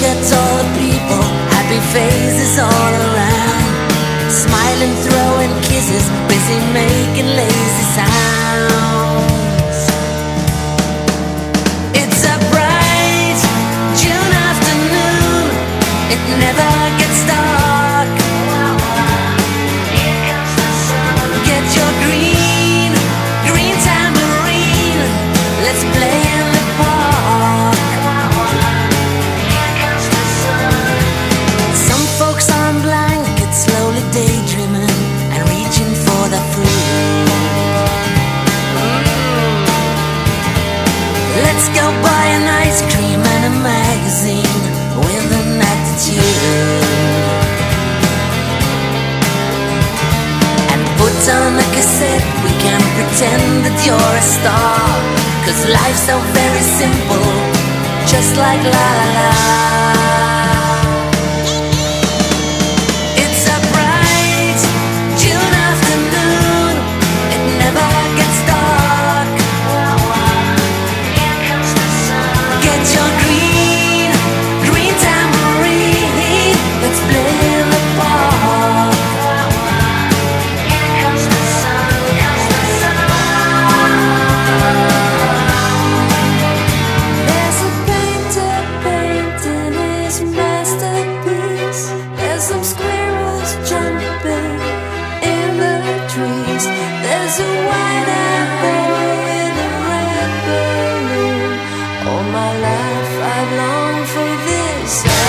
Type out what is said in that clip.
at all the people, happy faces all around, smiling, throwing kisses, busy making lazy sounds. It's a bright June afternoon, it never gets dark. Here comes the sun. Get your green, green tambourine, let's play in the park. Here comes the sun. Some folks are on blankets, slowly daydreaming and reaching for the fruit. Let's go buy an ice cream and a magazine with an attitude, and put on a cassette. We can pretend that you're a star, 'cause life's so very simple, just like la la la. It's a bright June afternoon, it never gets dark. Here comes the sun. Get your green, green tambourine, let's play in the park. Here comes the sun, comes the sun. There's a painter painting his masterpiece. There's some squirrels jumping in the trees. There's a white apple with a red balloon. All my life I've longed for this.